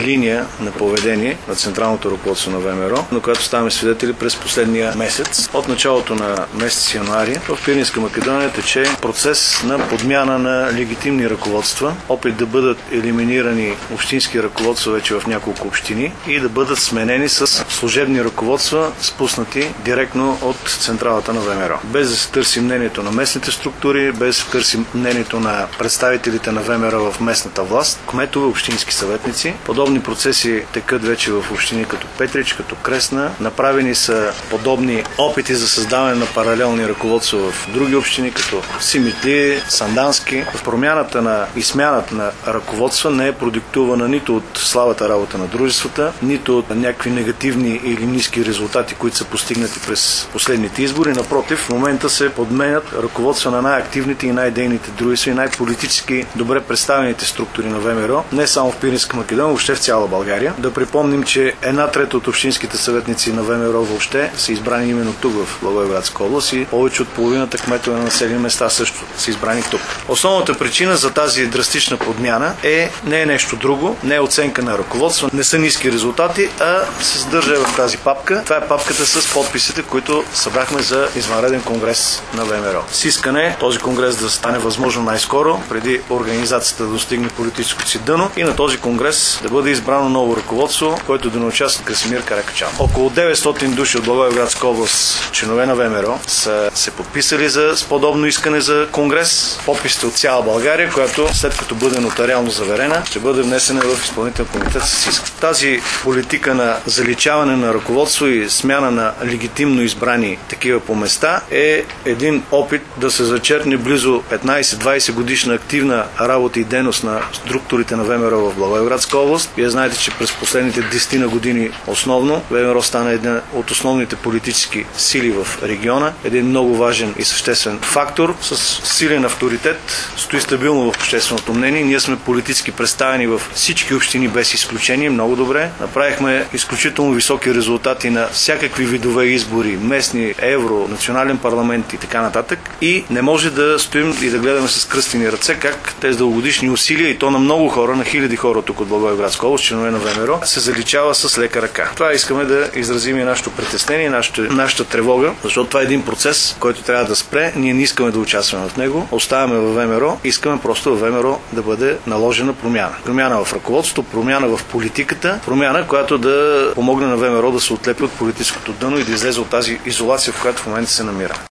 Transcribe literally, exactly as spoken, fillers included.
линия на поведение на централното ръководство на ВМРО, на която ставаме свидетели през последния месец. От началото на месец януари в Пиринска Македония тече процес на подмяна на легитимни ръководства, опит да бъдат елиминирани общински ръководства вече в няколко общини и да бъдат сменени с служебни ръководства, спуснати директно от централата на ВМРО. Без да се търси мнението на местните структури, без да се търси мнението на представителите на ВМРО в местната власт, кметове, общински съветници. Подобни процеси текат вече в общини като Петрич, като Кресна. Направени са подобни опити за създаване на паралелни ръководства в други общини, като Симитли, Сандански. Промяната на и смяната на ръководства не е продиктувана нито от слабата работа на дружествата, нито от някакви негативни или ниски резултати, които са постигнати през последните избори. Напротив, в момента се подменят ръководства на най-активните и най-дейните дружества и най-политически добре представените структури на ВМРО, не само в Пиринска Македония, въобще в цяла България. Да припомним, че една трета от общинските съветници на ВМРО въобще са избрани именно тук в Благоевградска област и повече от половината кметове на населени места също са избрани тук. Основната причина за тази драстична подмяна е не е нещо друго, не е оценка на ръководство, не са ниски резултати, а се съдържа в тази папка. Това е папката с подписите, които събрахме за извънреден конгрес на ВМРО. С искане този конгрес да стане възможно най-скоро, преди организацията да достигне политическото си дъно и на този конгрес да бъде избрано ново ръководство, което да не участва Красимир Каракачанов. Около деветстотин души от Благоевградска област, членове на ВМРО, са се подписали за подобно искане за конгрес. Подписите от цяла България, която след като бъде нотариално заверена, ще бъде внесена в изпълнителен комитет с иск. Тази политика на заличаване на ръководство и смяна на легитимно избрани такива по места е един опит да се зачеркне близо петнайсет-двайсет годишна активна работа и дейност на структурите на ВМРО в Благоевградска област. Вие знаете, че през последните десет години основно ВМРО стана една от основните политически сили в региона, един много важен и съществен фактор с силен авторитет, стои стабилно в общественото мнение. Ние сме политически представени в всички общини без изключение, много добре. Направихме изключително високи резултати на всякакви видове избори, местни, евро, национален парламент и така нататък. И не може да стоим и да гледаме с кръстени ръце как тези дългогодишни усилия, и то на много хора, на хиляди хора тук от Благоевградска област, членове на ВМРО, се заличава с лека ръка. Това искаме да изразим и нашето притеснение, нашата, нашата тревога, защото това е един процес, който трябва да спре. Ние не искаме да участваме в него. Оставаме във ВМРО, искаме просто във ВМРО да бъде наложена промяна. Промяна в ръководството, промяна в политиката, промяна, която да помогне на ВМРО да се отлепи от политическото дъно и да излезе от тази изолация, в която в момента се намира.